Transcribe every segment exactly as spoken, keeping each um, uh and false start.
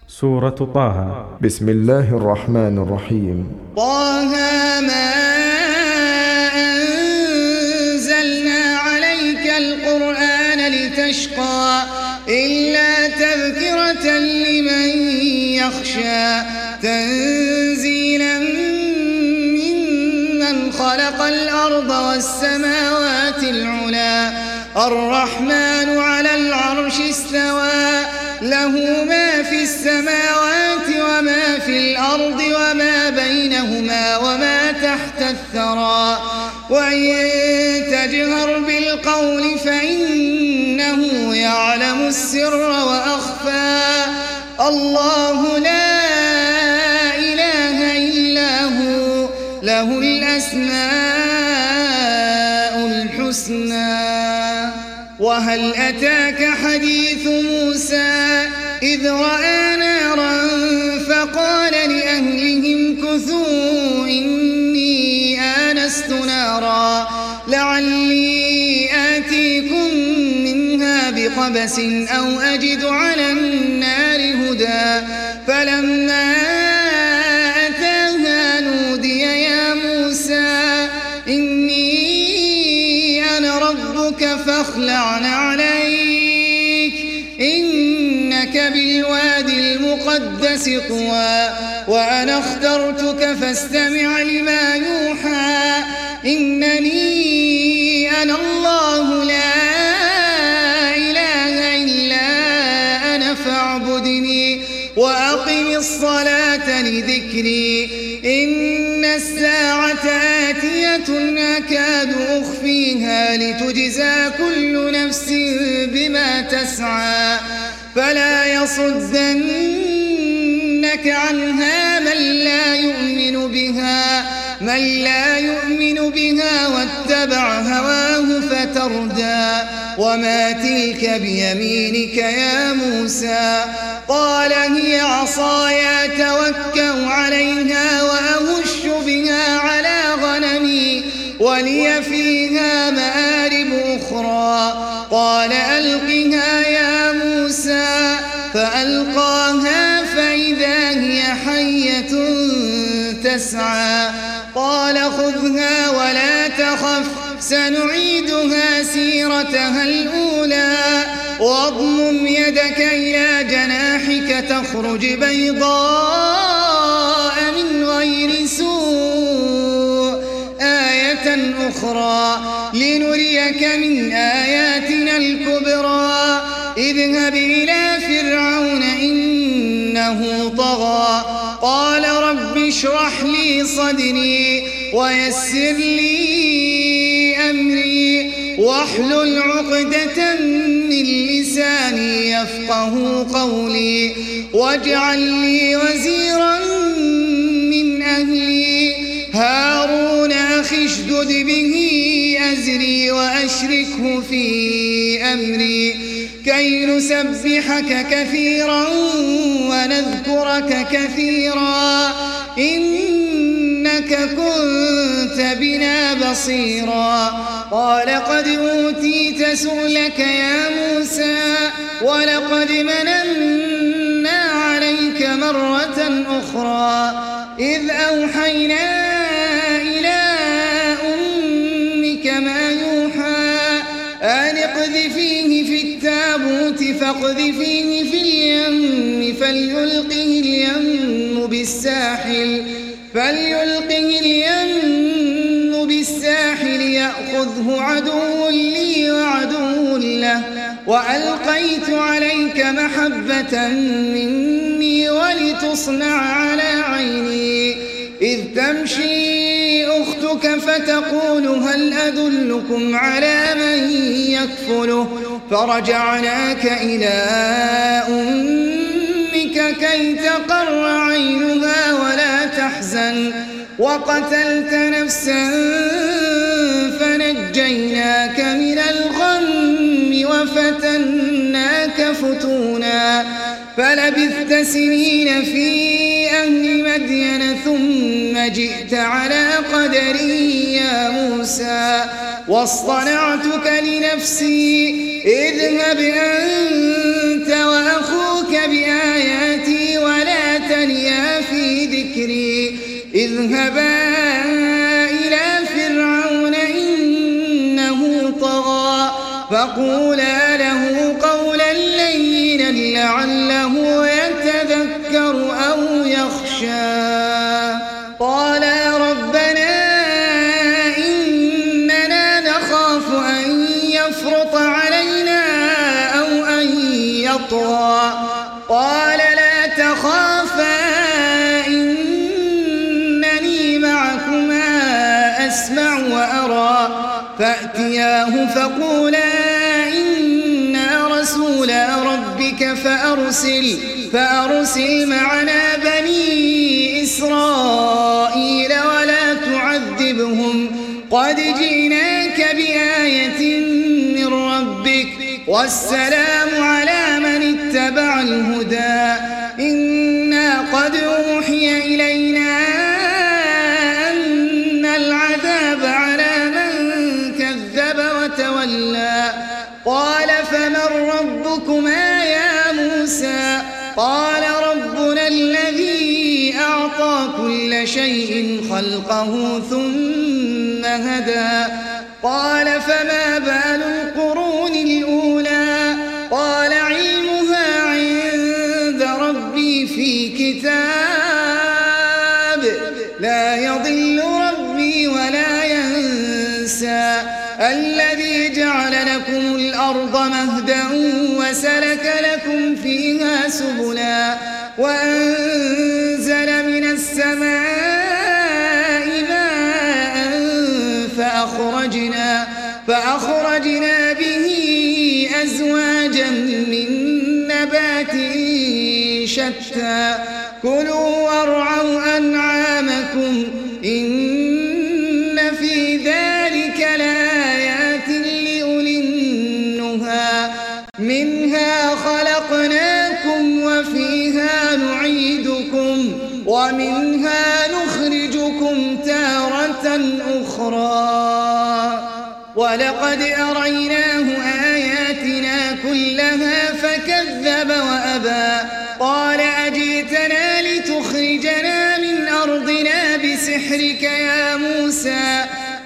سورة طه. بسم الله الرحمن الرحيم. طه ما أنزلنا عليك القرآن لتشقى إلا تذكرة لمن يخشى تنزيلا ممن خلق الأرض والسماوات العلى الرحمن على العرش استوى له ما في السماوات وما في الأرض وما بينهما وما تحت الثرى وإن تجهر بالقول فإنه يعلم السر وأخفى الله لا إله إلا هو له الأسماء الحسنى. وهل أتاك حديث موسى إذ رأى نارا فقال لأهلهم كثوا إني آنست نارا لعلي آتيكم منها بقبس أو أجد على النار هدى فلما أتاها نودي يا موسى إني أنا ربك فاخلع نعليك إنك بالوادي المقدس طوى وأنا اخترتك فاستمع لما يوحى إنني أنا الله لا إله إلا أنا فاعبدني وأقم الصلاة لذكري إن الساعة آتية أكاد أخفيها لتجزى كل نفس بما تسعى فلا يصدنك عنها من لا يؤمن بها من لا يؤمن بها واتبع هواه فتردى وما تلك بيمينك يا موسى قال هي عصاي أتوكأ عليها وأهش بها على غنمي ولي فيها مآرب أخرى قال ألقها يا موسى فألقاها فإذا هي حية تسعى قال خذها ولا تخف سنعيدها سيرتها الأولى واضمم يدك إلى جناحك تخرج بيضاء من غير سوء آية أخرى لنريك من آياتنا الكبرى اذهب إلى فرعون إنه طغى قال رب اشرح لي صدري ويسر لي أمري واحلل عقدة من لساني يفقه قولي واجعل لي وزيرا من أهلي هارون أخي اشدد به أزري وأشركه في أمري كي نسبحك كثيرا ونذكرك كثيرا إنك كنت بنا بصيرا قال قد أوتيت سؤلك يا موسى ولقد مننا عليك مرة أخرى إذ أوحينا إلى أمك ما يوحى أن اقذفيه في التابوت فاقذفيه في اليم فليلقه اليم بالساحل فليلقه اليم بالساحل يأخذه عدو لي وعدو له وألقيت عليك محبة مني ولتصنع على عيني إذ تمشي أختك فتقول هل أدلكم على من يكفله فرجعناك إلى أمك كي تقر عينها ولا تحزن وقتلت نفسا فنجيناك من الغم وفتناك فتونا فلبثت سنين في أهل مدين ثم جئت على قدري يا موسى واصطنعتك لنفسي اذهب أنت وأخوك بآياتي اذهبا إلى فرعون إنه طغى فقولا له قولا لينا لعله يتذكر أو يخشى قالا ربنا إننا نخاف أن يفرط علينا أو أن يطغى قال لا تخافا إنني معكما أسمع وأرى فأتياه فقولا إنا رسولا ربك فأرسل فأرسل معنا بني إسرائيل ولا تعذبهم قد جئناك بآية من ربك والسلام على من اتبع الهدى إنا قد أوحي إلينا أن العذاب على من كذب وتولى قال فمن ربكما يا موسى قال ربنا الذي أعطى كل شيء خلقه ثم هدى قال فما بال القرون الأولى قال علمها عند ربي في كتاب لا يضل ربي ولا ينسى الذي جعل لكم الأرض مهدا وسلك لكم فيها سبلا وأنزل من السماء ماء فأخرجنا, فأخرجنا به أزواجا من نبات شتى كلوا وارعوا أنعامكم إن في ذلك لآيات لأولي النهى منها خلقناكم وفيها نعيدكم ومنها نخرجكم تارة أخرى ولقد أريناه آياتنا كلها فكذب وأبى قال أجئتنا لتخرجنا من أرضنا بسحرك يا موسى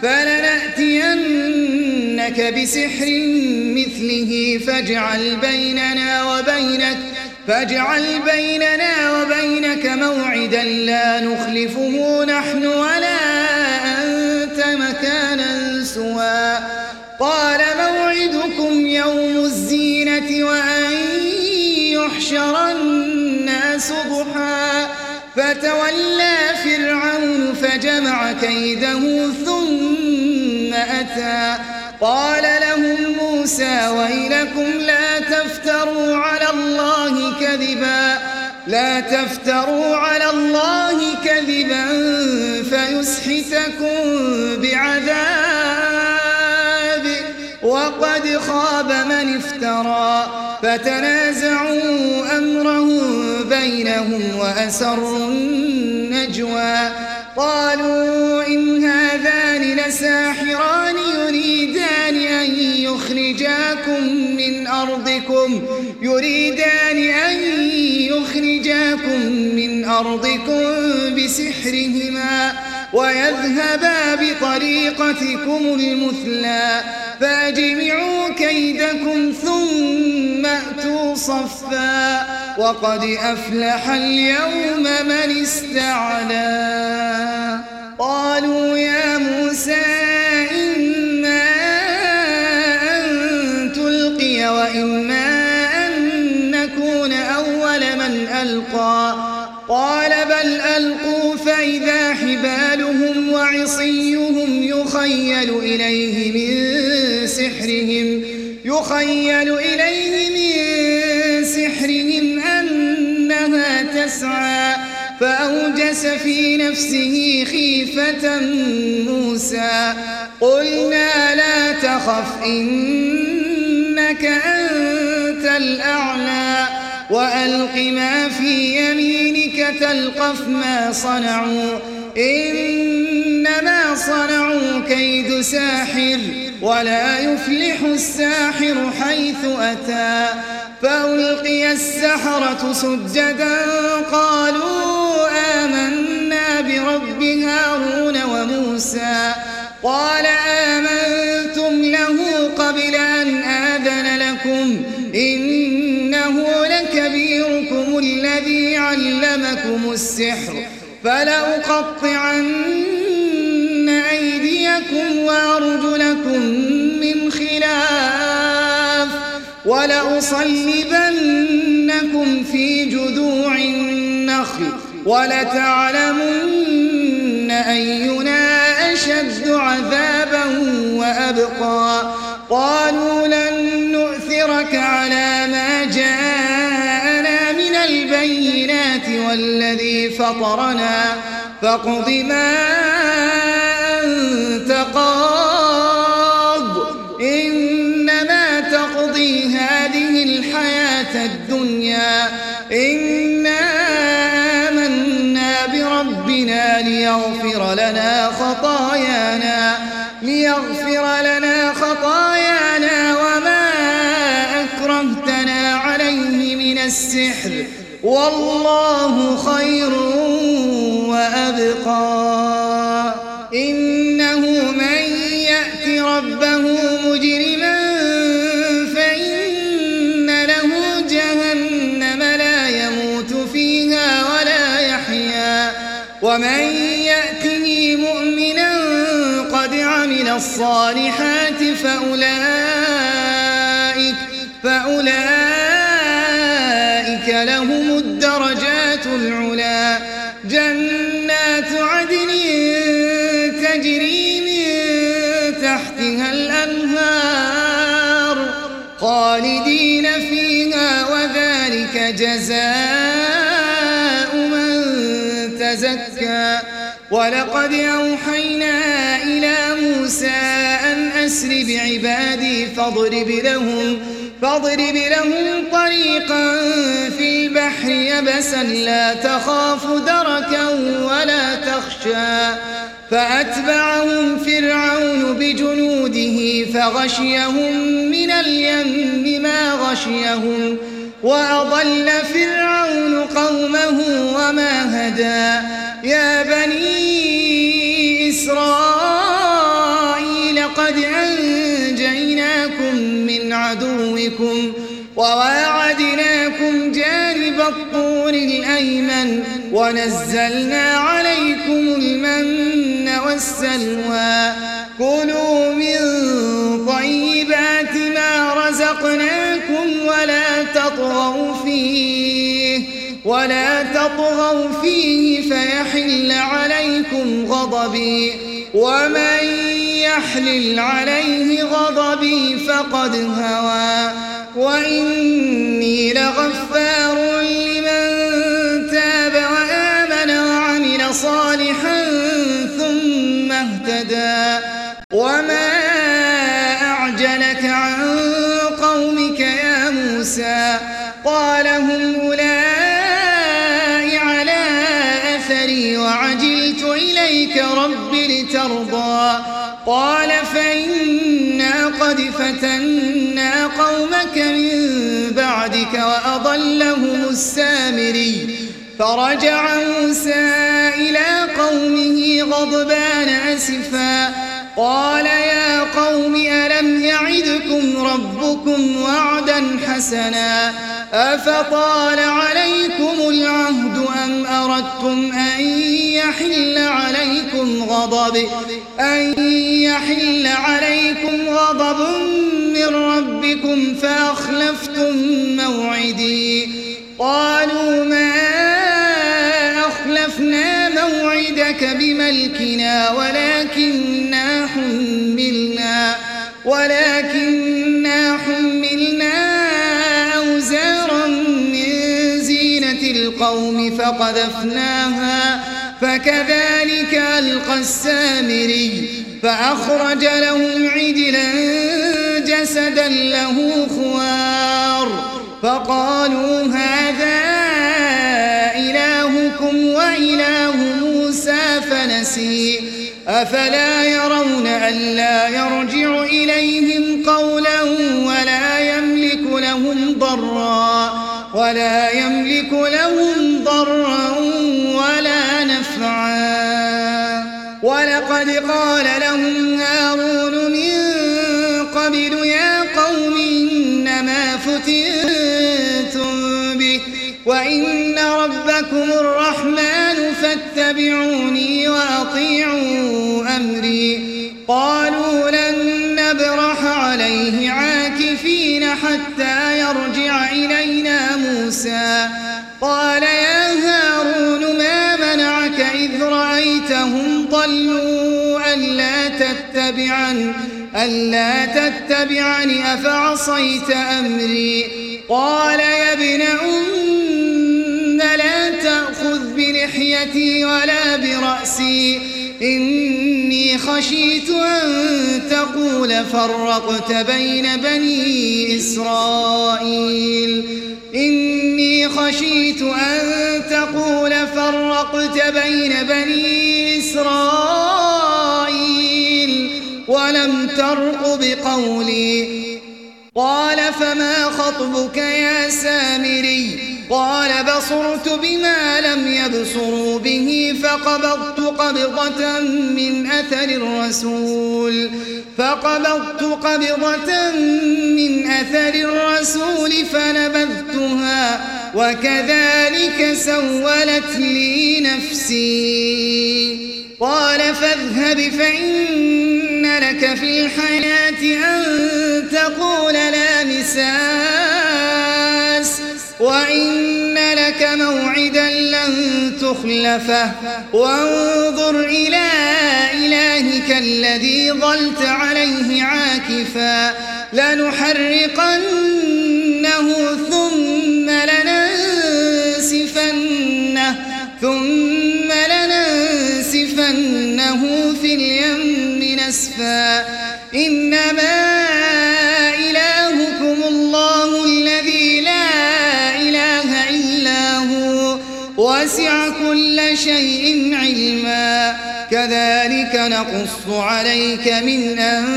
فلنأتينك بسحر مثله فاجعل بيننا وبينك فاجعل بيننا وبينك موعدا لا نخلفه نحن ولا أنت مكانا سوى قال موعدكم يوم الزينة وأن يحشر الناس ضحى فتولى فرعون فجمع كيده ثم أتى قال لهم موسى ويلكم لا تفتروا على الله كذبا لا تفتروا على الله كذبا فيسحتكم بعذاب وقد خاب من افترى فتنازعوا أمرهم بينهم وأسروا النجوى قالوا إن هذان لساحران يريدان أن يخرجاكم من أرضكم يريدان أن يخرجاكم من أرضكم بسحرهما ويذهبا بطريقتكم المثلى فأجمعوا كيدكم ثم أتوا صفا وقد أفلح اليوم من استعلى قالوا يا موسى إما أن تلقي وإما أن نكون أول من ألقى قال بل ألقوا فإذا حبالهم وعصيهم يخيل إليه من سحرهم يخيل إليه من سحرهم أنها تسعى فأوجس في نفسه خيفة موسى قلنا لا تخف إنك أنت الأعلى وألق ما في يمينك تلقف ما صنعوا إنما صنعوا كيد ساحر ولا يفلح الساحر حيث أتى فألقي السحرة سجدا قالوا آمنا برب الذي علمكم السحر فلأقطعن أيديكم وأرجلكم من خلاف ولأصلبنكم في جذوع النخل ولتعلمن أينا أشد عذابا وأبقى قالوا لن نؤثرك على ما جاءنا من البينات والذي فطرنا فاقض ما أنت قاض إنما تقضي هذه الحياة الدنيا إنا آمنا بربنا ليغفر لنا خطايانا ليغفر لنا خطايانا وما أكرهتنا عليه من السحر والله خير وأبقى إنه من يأت ربه مجرما فإن له جهنم لا يموت فيها ولا يحيا ومن يأته مؤمنا قد عمل الصالحات فأولئك فأولئك لهم الدرجات العلا جنات عدن تجري من تحتها الأنهار خالدين فيها وذلك جزاء من تزكى ولقد أوحينا إلى موسى أن أسر بعبادي فاضرب لهم فاضرب لهم طريقا في البحر يبسا لا تخاف دركا ولا تخشى فأتبعهم فرعون بجنوده فغشيهم من اليم ما غشيهم وأضل فرعون قومه وما هدى يا بني إسرائيل قد أنجيناكم من عدوكم وواعدناكم جانب الطور الأيمن ونزلنا عليكم المن والسلوى كلوا من طيبات ما رزقناكم ولا تطغوا فيه ولا تطغوا فيه فيحل عليكم غضبي ومن يحلل عليه غضبي فقد هوى وإني لغفار لمن تاب وآمن وعمل صالحا ثم اهتدى وما أعجلك عن قومك يا موسى قال هم أولئك على أثري وعجلت إليك رب لترضى قال فإنا قد فتنا قومك من بعدك وأضلهم السامري فرجع موسى إلى قومه غضبان أسفا قال يا قوم ألم يعدكم ربكم وعدا حسنا أفطال عليكم العهد أم أردتم أن يحل عليكم غضب أن يحل عليكم غضب من ربكم فأخلفتم موعدي قالوا ما أخلفنا موعدك بملكنا ولكننا حملنا ولكننا حملنا أوزارا من زينة القوم فقذفناها فكذلك ألقى السامري فأخرج لهم عجلا جسدا له خوار فقالوا هذا إلهكم وإله موسى فنسي أفلا يرون ألا يرجع إليهم قولا ولا يملك لهم ضرا ولا يملك لهم ضرا ولا نفعا ولقد قال لهم هارون من قبل يا قوم إنما فتنتم به وإن ربكم الرحمن فاتبعوني وأطيعوا أمري قالوا لن نبرح عليه عاكفين حتى يرجع إلينا موسى قال يا هارون ما منعك إذ رأيتهم ضلوا ألا تتبعن ألا تتبعني أفعصيت أمري قال يا ابن أم لا تأخذ بلحيتي ولا برأسي إني خشيت أن تقول فرقت بين بني إسرائيل إني خشيت أن تقول فرقت بين بني إسرائيل ولم ترق بقولي قال فما خطبك يا سامري قال بصرت بما لم يبصروا به فقبضت قبضة من أثر الرسول فقبضت قبضة من أثر الرسول فنبذتها وكذلك سولت لي نفسي قال فاذهب فإن لك في الحياة أن تقول لا مساس وإن لك موعدا لن تخلفه وانظر إلى إلهك الذي ظلت عليه عاكفا لنحرقنه ثم لننسفنه ثم لننسفنه في اليم نسفا إنما إلهكم الله الذي لا إله إلا هو وسع كل شيء علما كذلك نقص عليك من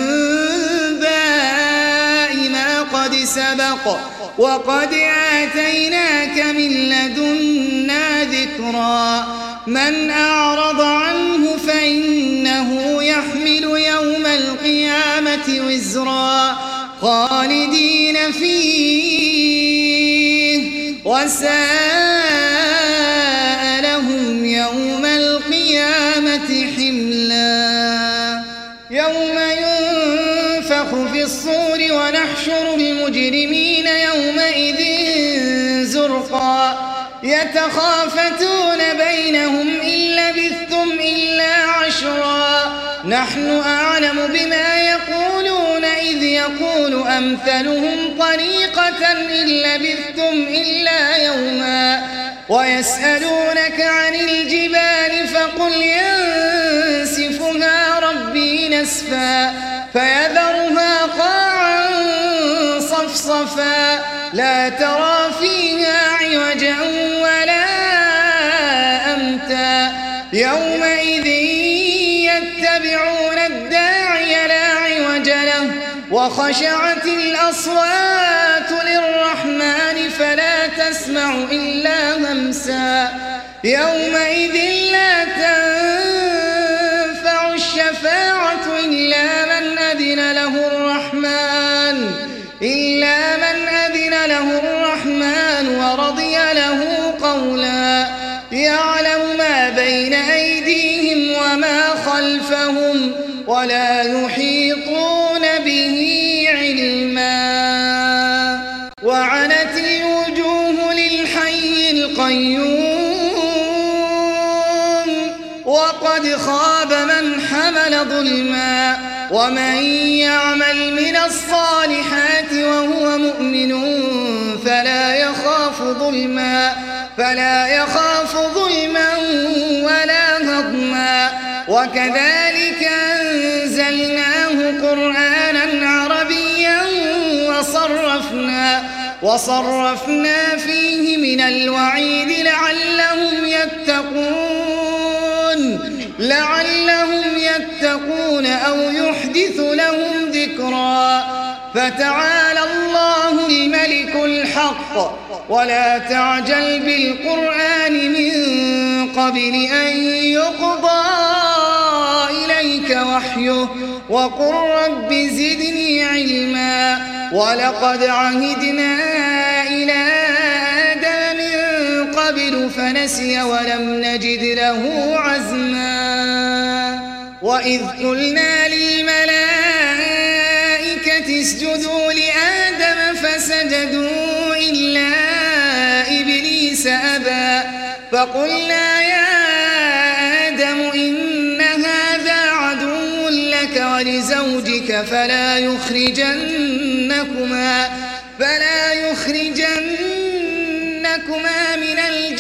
أنباء ما قد سبق وقد آتيناك من لدنا ذكرا من أعرض عنه فإنه يحمل يوم القيامة وزرا خالدين فيه وساء لهم يوم القيامة حملا يوم ينفخ في الصور ونحشر المجرمين يومئذ زرقا يتخافتون بينهم إن لبثتم إلا عشرا نحن أعلم بما يقولون إذ يقول أمثلهم طريقة إن لبثتم إلا يوما ويسألونك عن الجبال فقل ينسفها ربي نسفا فيذرها قاعا صفصفا لا ترى فيها عوجا ولا أمتا يومئذ يتبعون الداعي لا عوج له وخشعت الأصوات للرحمن فلا تسمع إلا همسا يومئذ لا تنفع الشفاعة إلا من أذن له الرحمن إلا من أذن له الرحمن ورضي له قولا يعلم ما بين أيديهم وما خلفهم ولا يحيطون به علما وعنت الوجوه للحي القيوم وقد خاب من حمل ظلما ومن يعمل من الصالحات وهو مؤمن فلا يخاف ظلما فلا يخاف ظلما ولا هضما وكذلك أنزلناه قرآنا عربيا وصرفنا وصرفنا فيه من الوعيد لعلهم يتقون لعلهم يتقون أو يحدث لهم ذكرا فتعالى الله الملك الحق ولا تعجل بالقرآن من قبل أن يقضى إليك وحيه وقل رب زدني علما ولقد عهدنا إلى آدم من قبل فنسي ولم نجد له عزما وإذ قلنا للملائكة اسجدوا لآدم فسجدوا إلا إبليس أبى فقلنا يا آدم إن هذا عدو لك ولزوجك فلا يخرجنكما فلا يخرجنكما من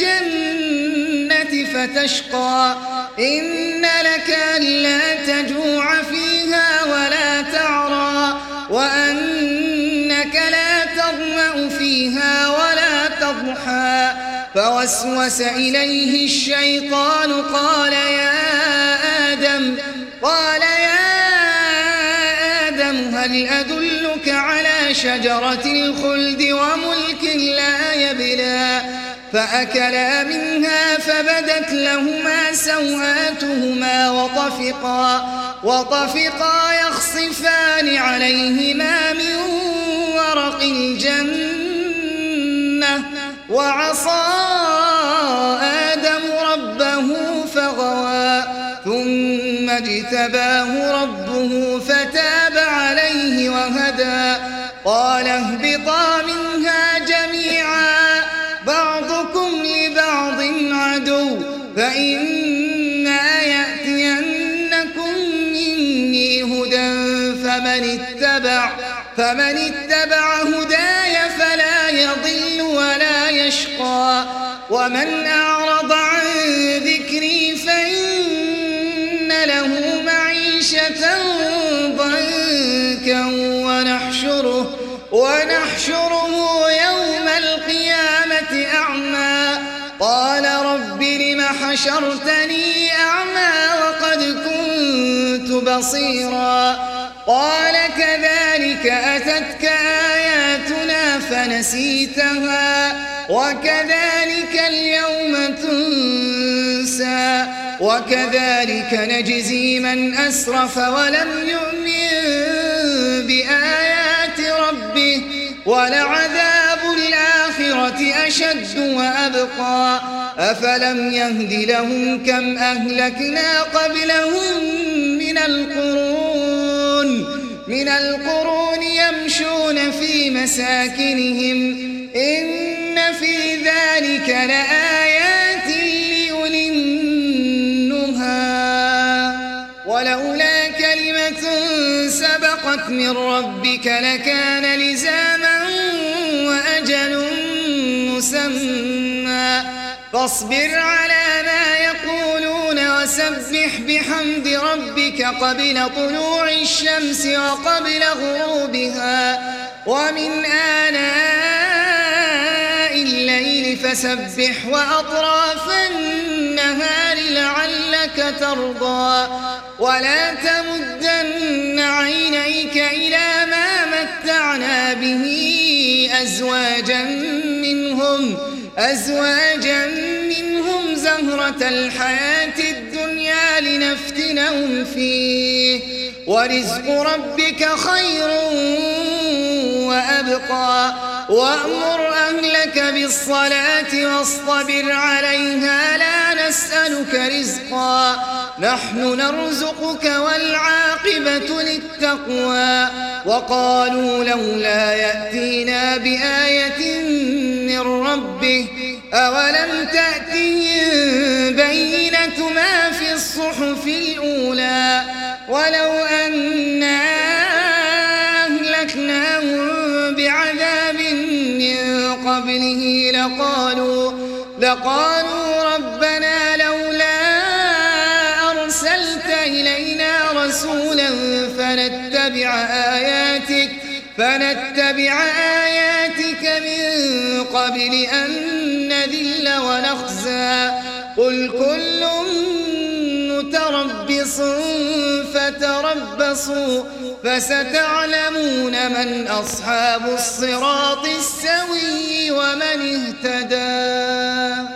الجنة فتشقى إن لك ألا تجوع فيها ولا تعرى وأنك لا تظمأ فيها ولا تضحى فوسوس إليه الشيطان قال يا آدم قال يا آدم هل أدلك على شجرة الخلد وملك لا يبلى فأكلا منها فبدت لهما سوآتهما وطفقا وطفقا يخصفان عليهما من ورق الجنة وعصى آدم ربه فغوى ثم اجتباه ربه فتاب عليه وهدى قال اهبطا منها جميعا بعضكم لبعض عدو فإما يأتينكم مني هدى فمن اتبع فمن اتبع هداي فلا يضل ولا يشقى ومن أعرض عن ذكري فإن له معيشة ضنكا ونحشره ونحشره يوم القيامة أعمى قال رب لم حشرتني أعمى وقد كنت بصيرا قال كذلك أتتك آياتنا فنسيتها وكذلك اليوم تنسى وكذلك نجزي من أسرف ولم يؤمن بآيات ربه ولعذاب الآخرة أشد وأبقى أفلم يهد لهم كم أهلكنا قبلهم من القرون من القرون يمشون في مساكنهم إن في ذلك لآيات لأولي النهى ولولا كلمة سبقت من ربك لكان لزاما وأجل مسمى فاصبر على ما يقولون وسبح بحمد ربك قبل طلوع الشمس وقبل غروبها ومن آناء الليل فسبح وأطراف النهار لعلك ترضى ولا تمدن عينيك إلى ما متعنا به أزواجا منهم أزواجا منهم زهرة الحياة الدنيا لنفتنهم فيه ورزق ربك خير وأبقى وأمر أهلك بالصلاة واصطبر عليها لا نسألك رزقا نحن نرزقك والعاقبة للتقوى وقالوا لولا يأتينا بآية من ربه أولم تأتهم بينة ما في الصحف الأولى ولو أنا أهلكناهم بعذاب من قبله لقالوا لقالوا ربنا لولا أرسلت إلينا رسولا فنتبع آياتك فنتبع آياتك من قبل أن نذل ونخزى قل كل متربص فتربصوا فستعلمون من أصحاب الصراط السوي ومن اهتدى.